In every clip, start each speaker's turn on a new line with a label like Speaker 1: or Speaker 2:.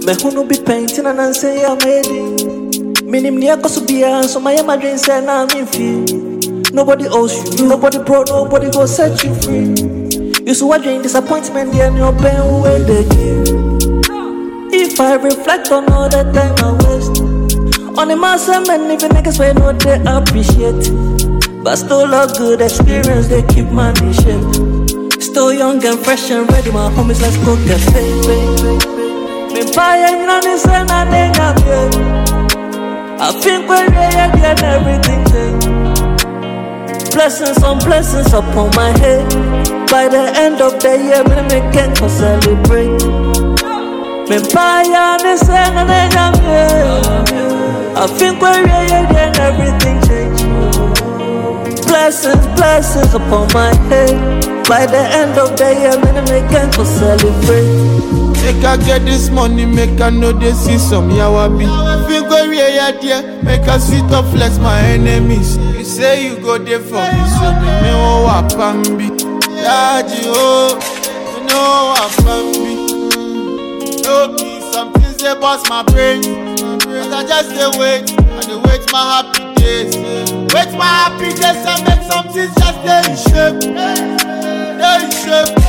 Speaker 1: Me who no be painting and I say I'm made. Minim near Kosubia, so my dream say now I'm in fear. Nobody owes you, nobody bro, nobody go set you free. You so what dream disappointment, the and your pain where they give. If I reflect on all the time I waste on the master man, even niggas way know they appreciate. But still a good experience, they keep money shape. Still young and fresh and ready, my homies, let's go get paid. Me buy and this and I think I'm good. I think we're ready and everything changed. Blessings on blessings upon my head. By the end of the year, me make it for celebrate. Me buy and this and I think I'm good. I think we're ready and everything changed. Blessings, blessings upon my head. By the end of the year, me make it for celebrate.
Speaker 2: Make I get this money, make I know they see some yawabi. Think we're here, make I sit up flex my enemies. You say you go there for me, so me know what can be. Daddy, oh, you know what can be. No be some things they bust my brain, but I just dey wait, I dey wait my happy days. Wait my happy days and make some things just stay in shape. Stay in shape.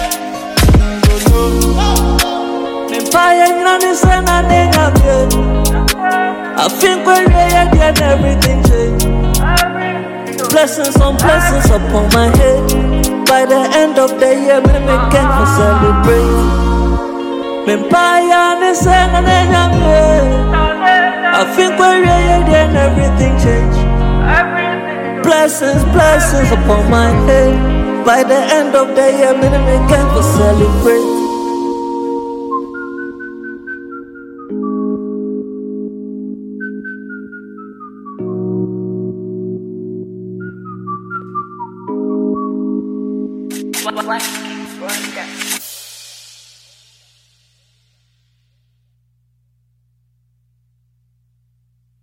Speaker 1: Buying on this and I think I'm good. I think we're ready and everything changed. Blessings on blessings upon my head. By the end of the year, me make it for celebrate. Me buying on this and I think I'm good. I think we're ready and everything changed. Blessings, blessings upon my head. By the end of the year, me make it for celebrate.
Speaker 3: Black Kings,